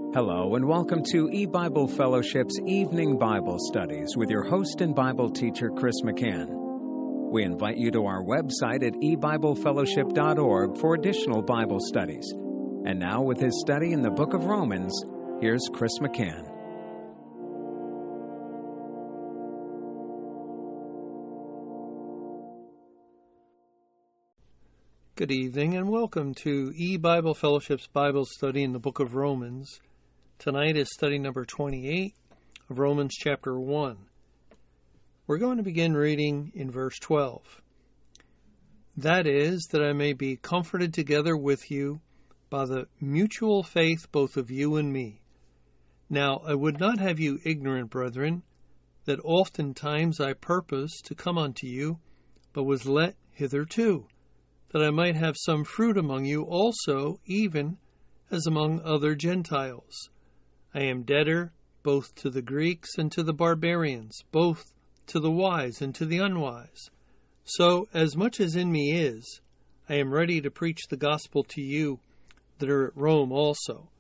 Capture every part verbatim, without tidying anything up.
Hello and welcome to E-Bible Fellowship's Evening Bible Studies with your host and Bible teacher, Chris McCann. We invite you to our website at e bible fellowship dot org for additional Bible studies. And now with his study in the book of Romans, here's Chris McCann. Good evening and welcome to E-Bible Fellowship's Bible study in the book of Romans. Tonight is study number twenty-eight of Romans chapter one. We're going to begin reading in verse twelve. That is, that I may be comforted together with you by the mutual faith both of you and me. Now I would not have you ignorant, brethren, that oftentimes I purposed to come unto you, but was let hitherto, that I might have some fruit among you also, even as among other Gentiles. I am debtor both to the Greeks and to the barbarians, both to the wise and to the unwise. So, as much as in me is, I am ready to preach the gospel to you that are at Rome also.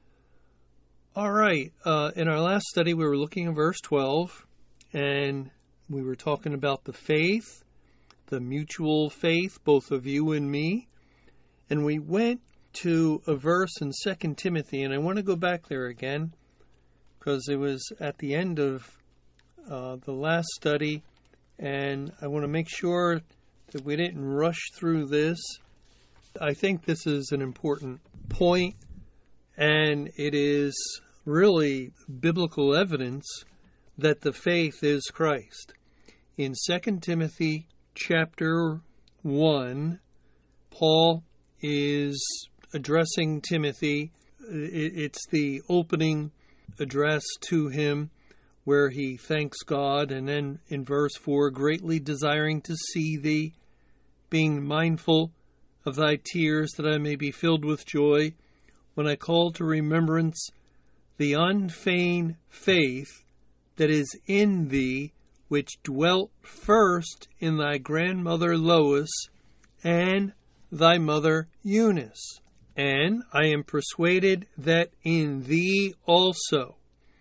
All right, uh, in our last study we were looking at verse twelve, and we were talking about the faith, the mutual faith, both of you and me. And we went to a verse in Second Timothy, and I want to go back there again because it was at the end of uh, the last study, and I want to make sure that we didn't rush through this. I think this is an important point, and it is really biblical evidence that the faith is Christ. In Second Timothy chapter one, Paul is addressing Timothy. It's the opening address to him where he thanks God, and then in verse four, greatly desiring to see thee, being mindful of thy tears, that I may be filled with joy, when I call to remembrance the unfeigned faith that is in thee, which dwelt first in thy grandmother Lois and thy mother Eunice. And I am persuaded that in thee also.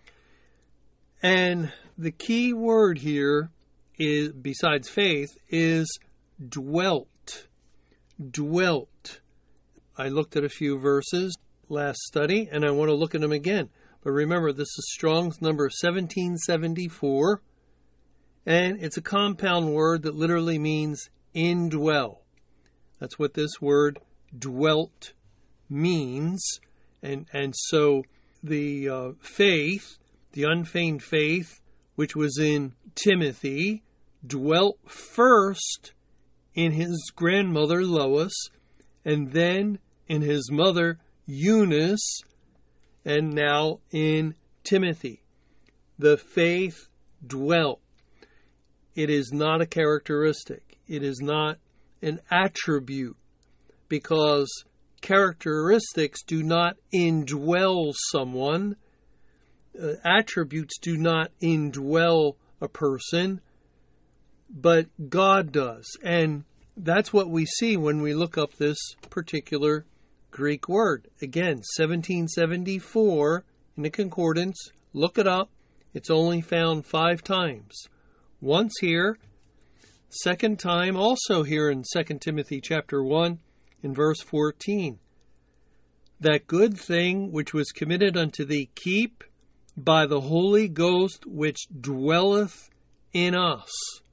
And the key word here is, besides faith, is dwelt. Dwelt. I looked at a few verses last study, and I want to look at them again. But remember, this is Strong's number seventeen seventy-four. And it's a compound word that literally means indwell. That's what this word dwelt means. And and so the uh, faith, the unfeigned faith, which was in Timothy, dwelt first in his grandmother Lois, and then in his mother Eunice, and now in Timothy. The faith dwelt. It is not a characteristic. It is not an attribute, because characteristics do not indwell someone. Uh, attributes do not indwell a person, but God does. And that's what we see when we look up this particular Greek word. Again, seventeen seventy-four in the concordance. Look it up. It's only found five times. Once here, second time also here in Second Timothy chapter one, in verse fourteen. That good thing which was committed unto thee keep by the Holy Ghost which dwelleth in us.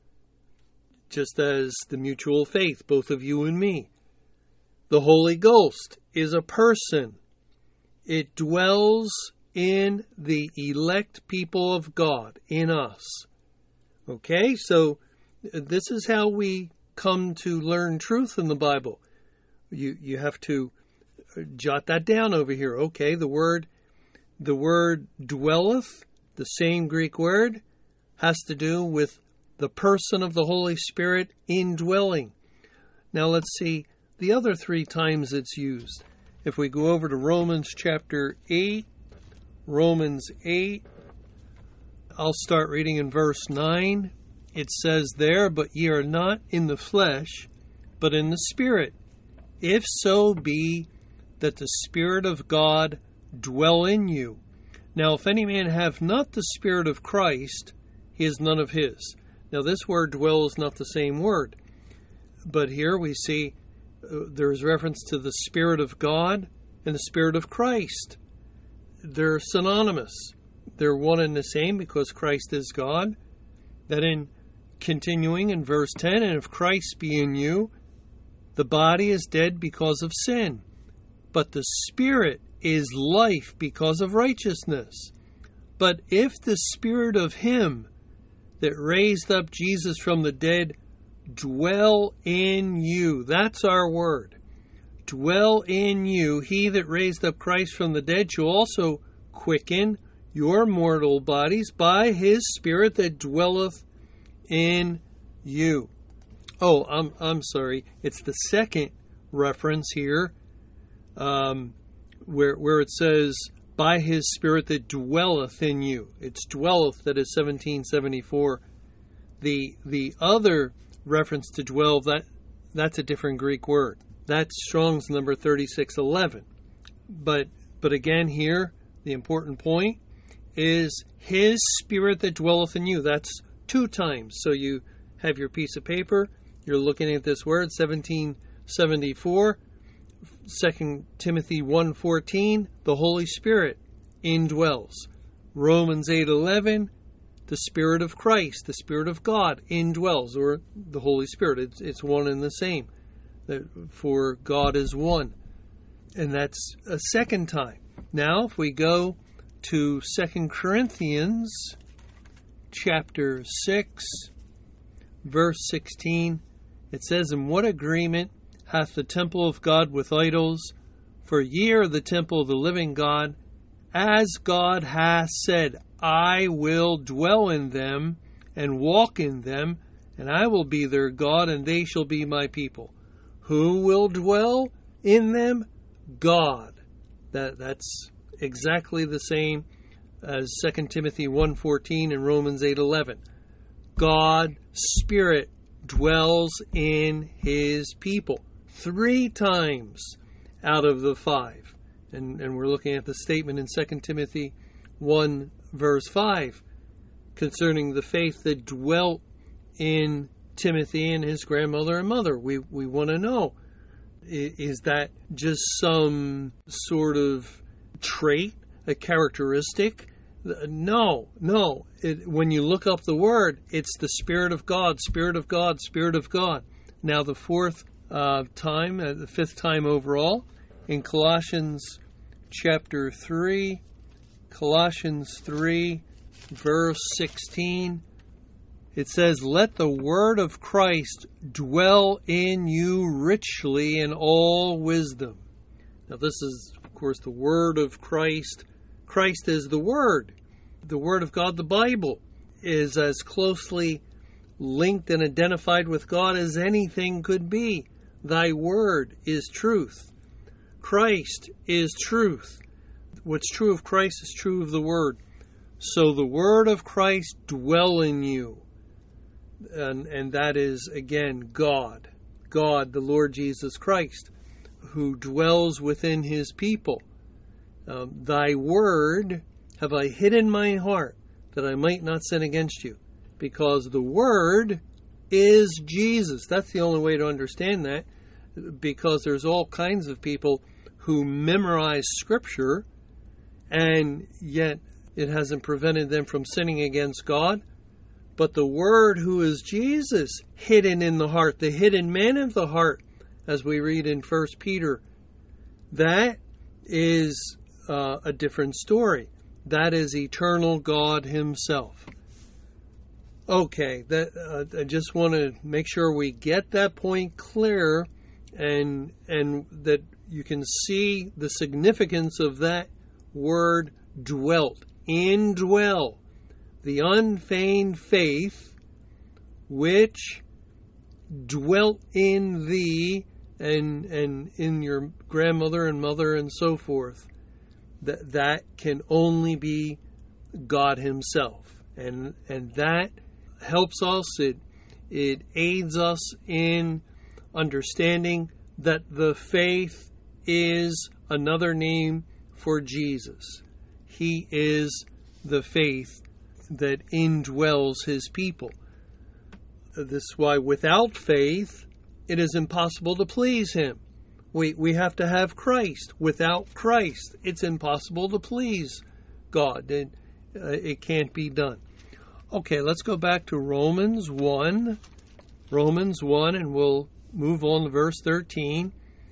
Just as the mutual faith, both of you and me. The Holy Ghost is a person. It dwells in the elect people of God, in us. Okay, so this is how we come to learn truth in the Bible. You you have to jot that down over here. Okay, the word the word dwelleth, the same Greek word, has to do with the person of the Holy Spirit indwelling. Now let's see the other three times it's used. If we go over to Romans chapter eight, Romans eight, I'll start reading in verse nine. It says there, but ye are not in the flesh, but in the Spirit, if so be that the Spirit of God dwell in you. Now, if any man have not the Spirit of Christ, he is none of his. Now, this word dwell is not the same word. But here we see uh, there is reference to the Spirit of God and the Spirit of Christ. They're synonymous. They're one and the same because Christ is God. That in continuing in verse ten, and if Christ be in you, the body is dead because of sin, but the Spirit is life because of righteousness. But if the Spirit of him that raised up Jesus from the dead dwell in you, that's our word, dwell in you, he that raised up Christ from the dead shall also quicken your mortal bodies by his Spirit that dwelleth in you. Oh, I'm I'm sorry. It's the second reference here, um, where where it says, by his Spirit that dwelleth in you. It's dwelleth that is seventeen seventy-four. The the other reference to dwell, that that's a different Greek word. That's Strong's number thirty-six eleven. But but again here, the important point is his Spirit that dwelleth in you. That's two times. So you have your piece of paper, you're looking at this word, seventeen seventy-four, Second Timothy one fourteen, the Holy Spirit indwells. Romans eight eleven, the Spirit of Christ, the Spirit of God indwells, or the Holy Spirit. It's, it's one and the same. For God is one. And that's a second time. Now, if we go to Second Corinthians chapter six, verse sixteen, it says, and what agreement hath the temple of God with idols? For ye are the temple of the living God, as God hath said, I will dwell in them and walk in them, and I will be their God, and they shall be my people. Who will dwell in them? God. That that's exactly the same as Second Timothy one fourteen and Romans eight eleven. God, Spirit, dwells in his people. Three times out of the five. And, and we're looking at the statement in Second Timothy one, verse five, concerning the faith that dwelt in Timothy and his grandmother and mother. We, we want to know, is that just some sort of trait, a characteristic? No, no. It, when you look up the word, it's the Spirit of God, Spirit of God, Spirit of God. Now the fourth uh, time, uh, the fifth time overall, in Colossians chapter three, Colossians three, verse sixteen, it says, let the word of Christ dwell in you richly in all wisdom. Now this is, of course, the word of Christ. Christ is the Word. The Word of God, the Bible, is as closely linked and identified with God as anything could be. Thy Word is truth. Christ is truth. What's true of Christ is true of the Word. So the Word of Christ dwell in you. And, and that is, again, God. God, the Lord Jesus Christ, who dwells within his people. Um, Thy word have I hid in my heart, that I might not sin against you. Because the word is Jesus. That's the only way to understand that. Because there's all kinds of people who memorize Scripture, and yet it hasn't prevented them from sinning against God. But the word, who is Jesus, hidden in the heart, the hidden man of the heart, as we read in First Peter, that is Uh, a different story. That is eternal God himself. Okay, that uh, I just want to make sure we get that point clear, and and that you can see the significance of that word dwelt. Indwell. The unfeigned faith which dwelt in thee and and in your grandmother and mother and so forth. That that can only be God himself. And and that helps us, it it aids us in understanding that the faith is another name for Jesus. He is the faith that indwells his people. This is why without faith, it is impossible to please him. We, we have to have Christ. Without Christ, it's impossible to please God. It, uh, it can't be done. Okay, let's go back to Romans one. Romans one, and we'll move on to verse thirteen.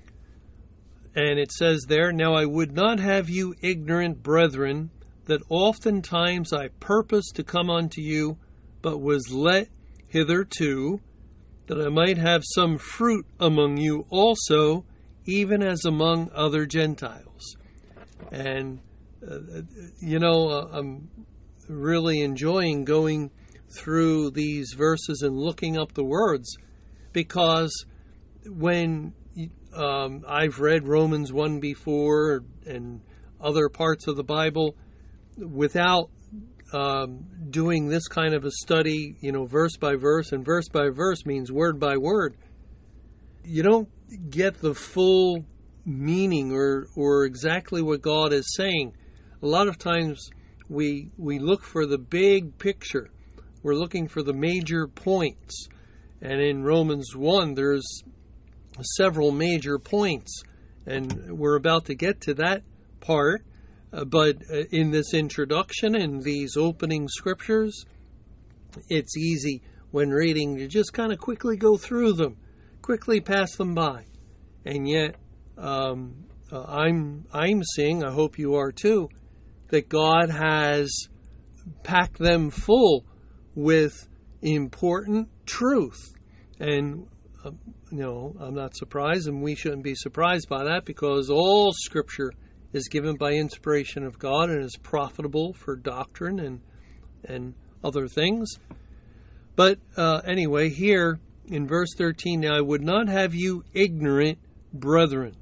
And it says there, "Now I would not have you ignorant, brethren, that oftentimes I purposed to come unto you, but was let hitherto, that I might have some fruit among you also, even as among other Gentiles." And, uh, you know, uh, I'm really enjoying going through these verses and looking up the words, because when um, I've read Romans one before and other parts of the Bible, without um, doing this kind of a study, you know, verse by verse, and verse by verse means word by word, you don't get the full meaning or, or exactly what God is saying. A lot of times we we look for the big picture. We're looking for the major points. And in Romans one, there's several major points. And we're about to get to that part. Uh, but uh, in this introduction and these opening scriptures, it's easy when reading to just kind of quickly go through them, quickly pass them by. And yet, um, uh, I'm I'm seeing, I hope you are too, that God has packed them full with important truth. And, uh, you know, I'm not surprised, and we shouldn't be surprised by that, because all Scripture is given by inspiration of God and is profitable for doctrine and and other things. But uh, anyway, here in verse thirteen, "Now I would not have you ignorant, brethren."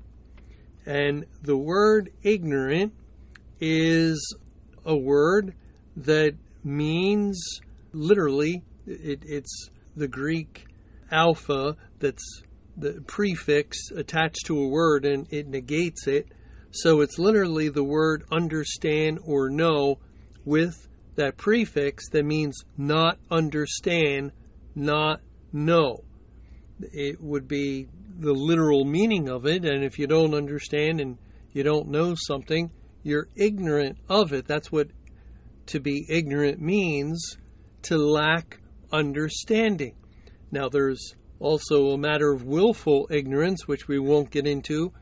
And the word ignorant is a word that means, literally, it, it's the Greek alpha that's the prefix attached to a word, and it negates it. So it's literally the word understand or know with that prefix that means not understand, not know. It would be the literal meaning of it, and if you don't understand and you don't know something, you're ignorant of it. That's what to be ignorant means, to lack understanding. Now, there's also a matter of willful ignorance, which we won't get into.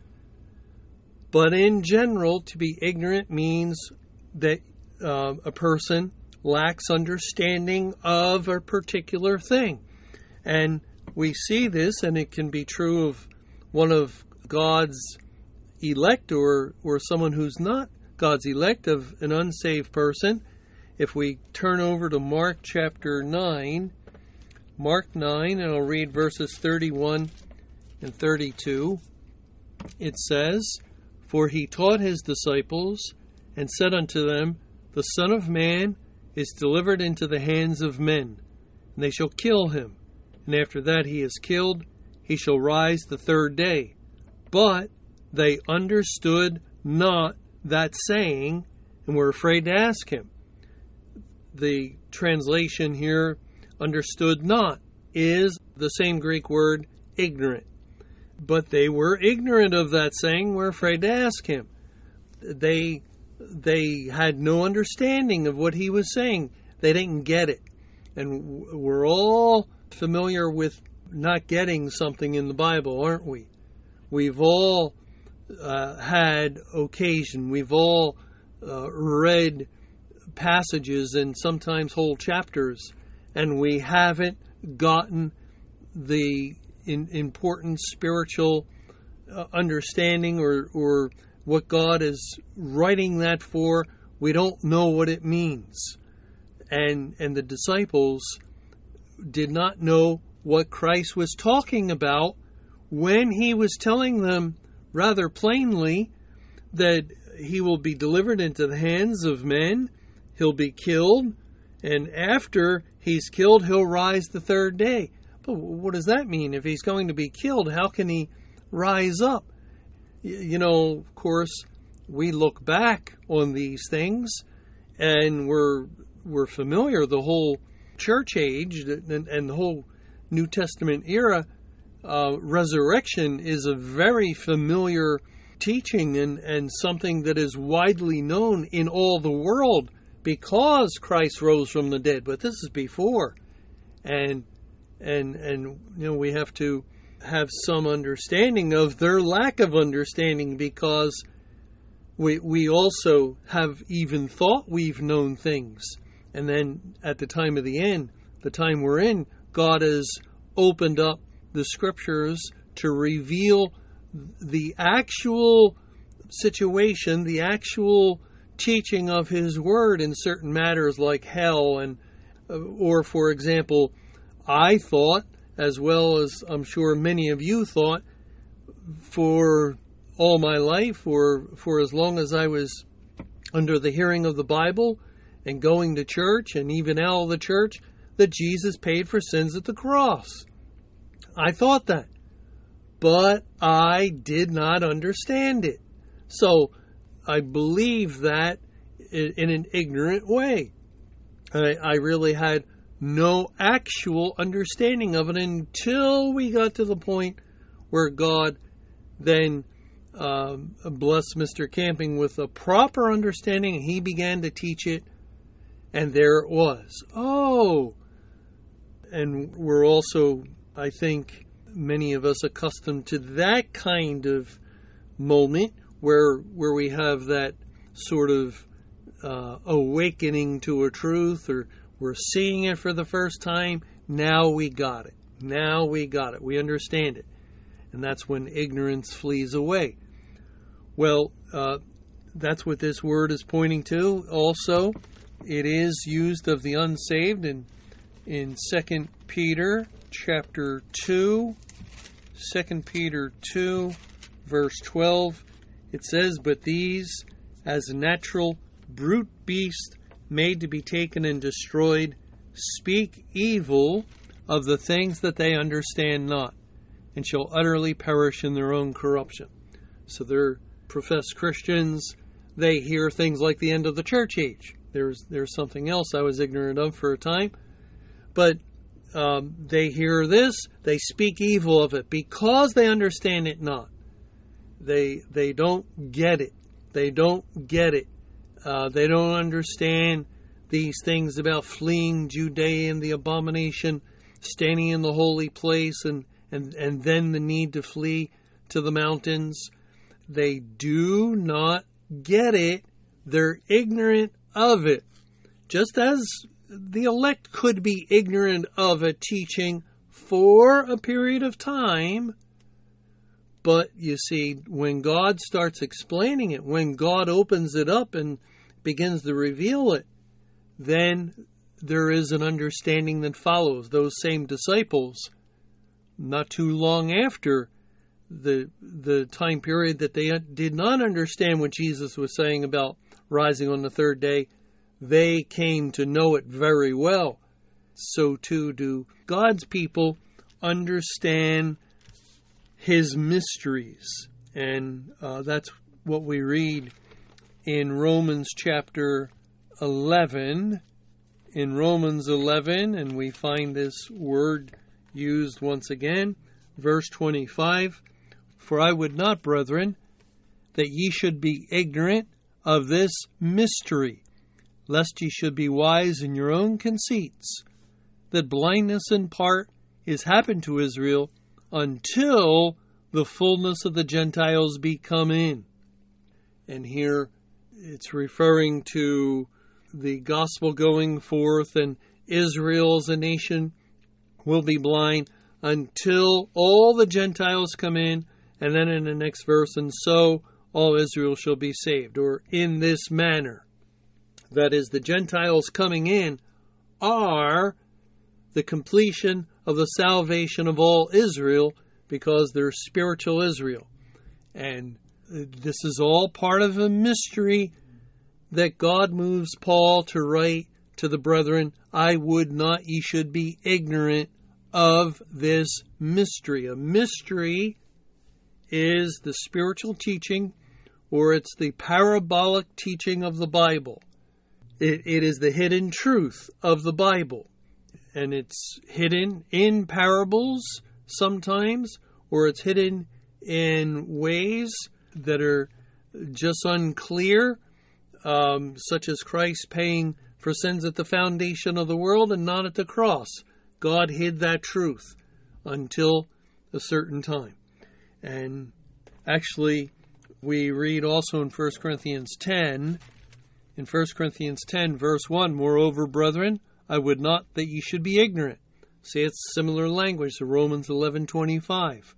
But in general, to be ignorant means that uh, a person lacks understanding of a particular thing. And we see this, and it can be true of one of God's elect or, or someone who's not God's elect, of an unsaved person. If we turn over to Mark chapter nine, Mark nine, and I'll read verses thirty-one and thirty-two. It says, "For he taught his disciples, and said unto them, The Son of Man is delivered into the hands of men, and they shall kill him. And after that he is killed, he shall rise the third day. But they understood not that saying, and were afraid to ask him." The translation here, understood not, is the same Greek word, ignorant. But they were ignorant of that saying, were afraid to ask him. They they had no understanding of what he was saying. They didn't get it. And we're all familiar with not getting something in the Bible, aren't we? We've all uh, had occasion. We've all uh, read passages and sometimes whole chapters, and we haven't gotten the in, important spiritual uh, understanding or, or what God is writing that for. We don't know what it means. And, and the disciples did not know what Christ was talking about when he was telling them rather plainly that he will be delivered into the hands of men, he'll be killed, and after he's killed, he'll rise the third day. But what does that mean? If he's going to be killed, how can he rise up? You know, of course, we look back on these things and we're we're familiar. The whole church age and, and the whole New Testament era, uh, resurrection is a very familiar teaching and, and something that is widely known in all the world because Christ rose from the dead. But this is before. And and and you know, we have to have some understanding of their lack of understanding, because we we also have even thought we've known things. And then at the time of the end, the time we're in, God has opened up the scriptures to reveal the actual situation, the actual teaching of his word in certain matters like hell. And or, for example, I thought, as well as I'm sure many of you thought, for all my life, or for as long as I was under the hearing of the Bible and going to church and even out of the church, that Jesus paid for sins at the cross. I thought that. But I did not understand it. So I believed that in an ignorant way. I, I really had no actual understanding of it until we got to the point where God then um, blessed Mister Camping with a proper understanding, and he began to teach it, and there it was. Oh! And we're also, I think, many of us accustomed to that kind of moment where where we have that sort of uh, awakening to a truth, or we're seeing it for the first time. Now we got it. Now we got it. We understand it. And that's when ignorance flees away. Well, uh, that's what this word is pointing to. Also, it is used of the unsaved in in Second Peter chapter two. Second Peter two, verse twelve. It says, "But these, as natural brute beasts, made to be taken and destroyed, speak evil of the things that they understand not, and shall utterly perish in their own corruption." So they're professed Christians. They hear things like the end of the church age. There's there's something else I was ignorant of for a time. But um, they hear this, they speak evil of it because they understand it not. They they don't get it. They don't get it. Uh, they don't understand these things about fleeing Judea and the abomination, standing in the holy place, and, and, and then the need to flee to the mountains. They do not get it. They're ignorant of it. Just as the elect could be ignorant of a teaching for a period of time. But you see, when God starts explaining it, when God opens it up and begins to reveal it, then there is an understanding that follows. Those same disciples, not too long after the the time period that they did not understand what Jesus was saying about rising on the third day, they came to know it very well. So too do God's people understand his mysteries. And uh, that's what we read in Romans chapter eleven. In Romans eleven, and we find this word used once again, verse twenty-five. "For I would not, brethren, that ye should be ignorant of this mystery, lest ye should be wise in your own conceits, that blindness in part is happened to Israel, until the fullness of the Gentiles be come in." And here it's referring to the gospel going forth, and Israel as a nation will be blind until all the Gentiles come in. And then in the next verse, "and so all Israel shall be saved," or in this manner. That is, the Gentiles coming in are the completion of the salvation of all Israel, because they're spiritual Israel. And this is all part of a mystery that God moves Paul to write to the brethren, "I would not ye should be ignorant of this mystery." A mystery is the spiritual teaching or it's the parabolic teaching of the Bible. It, it is the hidden truth of the Bible. And it's hidden in parables sometimes, or it's hidden in ways that are just unclear, um, such as Christ paying for sins at the foundation of the world and not at the cross. God hid that truth until a certain time. And actually, we read also in First Corinthians ten, in First Corinthians ten, verse one, "Moreover, brethren, I would not that ye should be ignorant." See, it's similar language to Romans eleven twenty-five.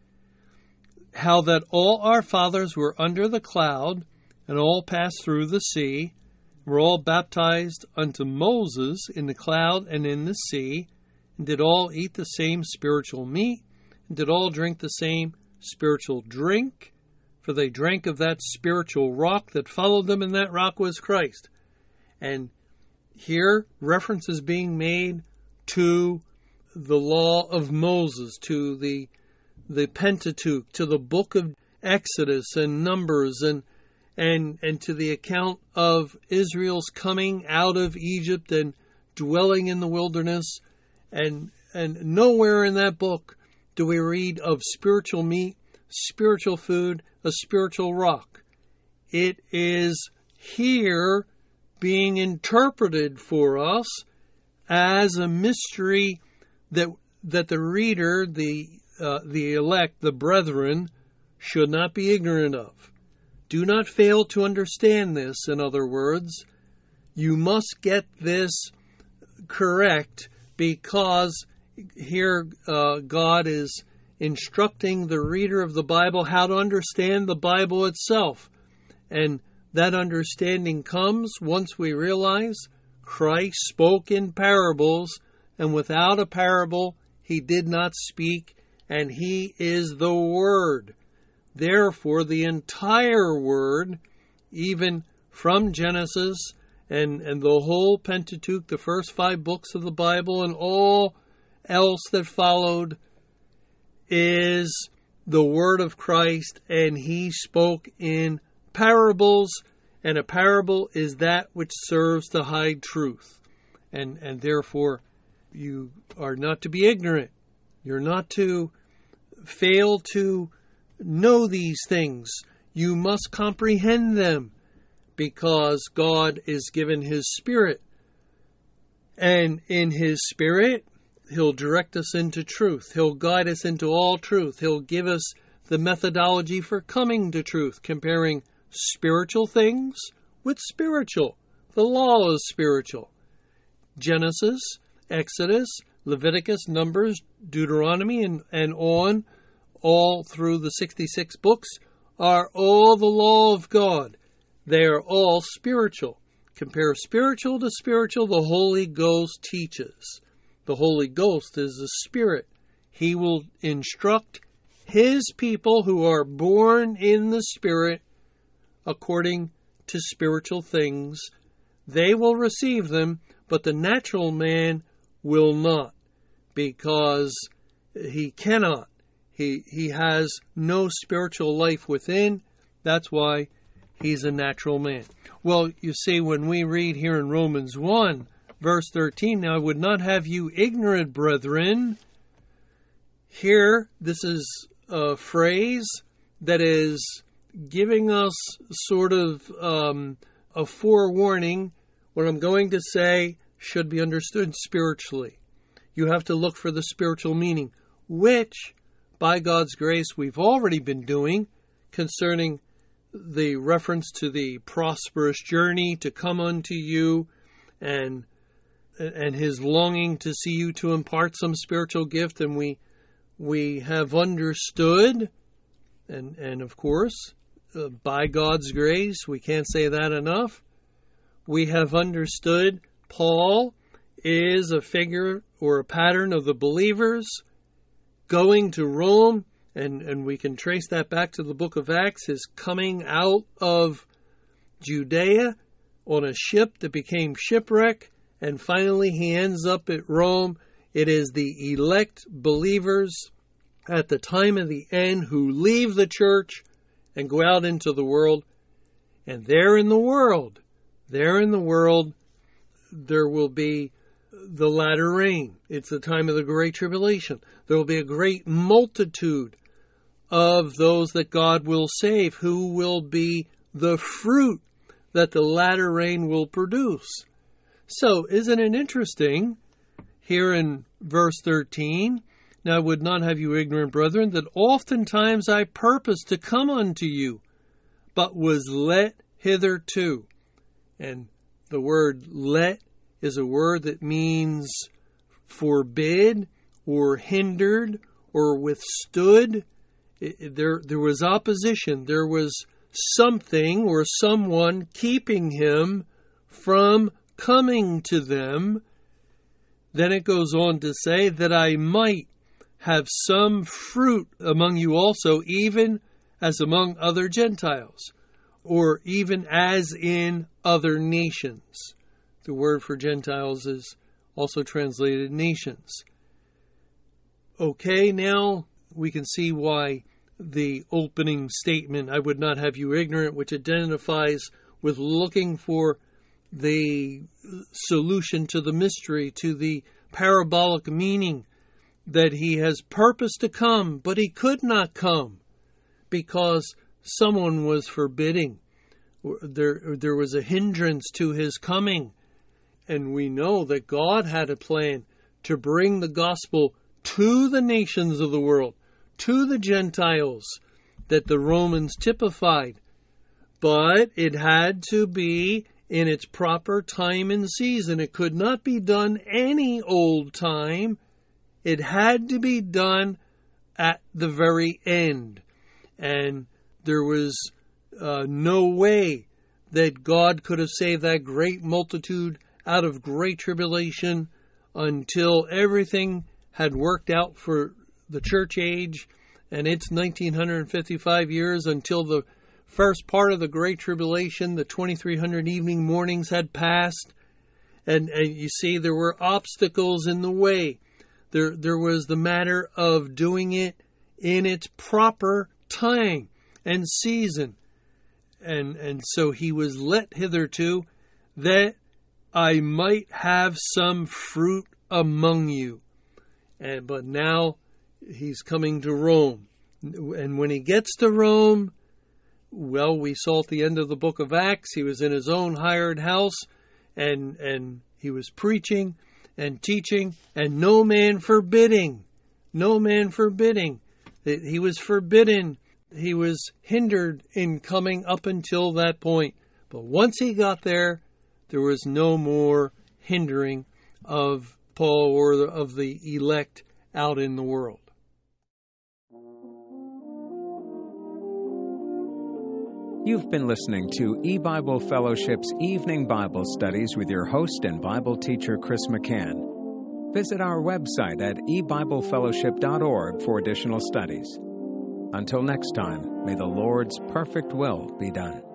"How that all our fathers were under the cloud, and all passed through the sea, were all baptized unto Moses in the cloud and in the sea, and did all eat the same spiritual meat, and did all drink the same spiritual drink, for they drank of that spiritual rock that followed them, and that rock was Christ." And here, reference is being made to the law of Moses, to the the Pentateuch, to the book of Exodus and Numbers, and and and to the account of Israel's coming out of Egypt and dwelling in the wilderness. And and nowhere in that book do we read of spiritual meat, spiritual food, a spiritual rock. It is here being interpreted for us as a mystery that that the reader, the uh, the elect, the brethren, should not be ignorant of. Do not fail to understand this, in other words. You must get this correct, because here uh, God is instructing the reader of the Bible how to understand the Bible itself. And that understanding comes once we realize Christ spoke in parables, and without a parable he did not speak, and he is the Word. Therefore, the entire Word, even from Genesis and, and the whole Pentateuch, the first five books of the Bible, and all else that followed, is the Word of Christ, and he spoke in parables, and a parable is that which serves to hide truth. And, and therefore, you are not to be ignorant. You're not to fail to know these things. You must comprehend them, because God is given his Spirit. And in his Spirit, he'll direct us into truth. He'll guide us into all truth. He'll give us the methodology for coming to truth, comparing spiritual things with spiritual. The law is spiritual. Genesis, Exodus, Leviticus, Numbers, Deuteronomy, and, and on, all through the sixty-six books, are all the law of God. They are all spiritual. Compare spiritual to spiritual, the Holy Ghost teaches. The Holy Ghost is the Spirit. He will instruct his people who are born in the Spirit according to spiritual things. They will receive them, but the natural man will not, because he cannot. He, he has no spiritual life within. That's why he's a natural man. Well, you see, when we read here in Romans one, verse thirteen, "Now I would not have you ignorant, brethren." Here, this is a phrase that is giving us sort of um, a forewarning. What I'm going to say should be understood spiritually. You have to look for the spiritual meaning, which, by God's grace, we've already been doing concerning the reference to the prosperous journey to come unto you, and and his longing to see you to impart some spiritual gift. And we we have understood, and and of course, uh, by God's grace, we can't say that enough, we have understood Paul is a figure or a pattern of the believers going to Rome, and, and we can trace that back to the book of Acts, his coming out of Judea on a ship that became shipwreck, and finally he ends up at Rome. It is the elect believers at the time of the end who leave the church and go out into the world. And there in the world, there in the world, there will be the latter rain. It's the time of the great tribulation. There will be a great multitude of those that God will save, who will be the fruit that the latter rain will produce. So, isn't it interesting here in verse thirteen? Now I would not have you ignorant, brethren, that oftentimes I purposed to come unto you, but was let hitherto. And the word let is a word that means forbid or hindered or withstood. It, there, there was opposition. There was something or someone keeping him from coming to them. Then it goes on to say that I might have some fruit among you also, even as among other Gentiles, or even as in other nations. The word for Gentiles is also translated nations. Okay, now we can see why the opening statement, I would not have you ignorant, which identifies with looking for the solution to the mystery, to the parabolic meaning, that he has purposed to come, but he could not come because someone was forbidding. There, there was a hindrance to his coming. And we know that God had a plan to bring the gospel to the nations of the world, to the Gentiles that the Romans typified. But it had to be in its proper time and season. It could not be done any old time. It had to be done at the very end. And there was uh, no way that God could have saved that great multitude out of great tribulation until everything had worked out for the church age and its nineteen fifty-five years, until the first part of the great tribulation, the twenty-three hundred evening mornings had passed. And, and you see, there were obstacles in the way. There, there was the matter of doing it in its proper time and season. And, and so he was let hitherto that I might have some fruit among you. And, but now he's coming to Rome. And when he gets to Rome, well, we saw at the end of the book of Acts, he was in his own hired house, and, and he was preaching and teaching, and no man forbidding, no man forbidding. He was forbidden. He was hindered in coming up until that point. But once he got there, there was no more hindering of Paul or of the elect out in the world. You've been listening to E-Bible Fellowship's Evening Bible Studies with your host and Bible teacher, Chris McCann. Visit our website at e bible fellowship dot org for additional studies. Until next time, may the Lord's perfect will be done.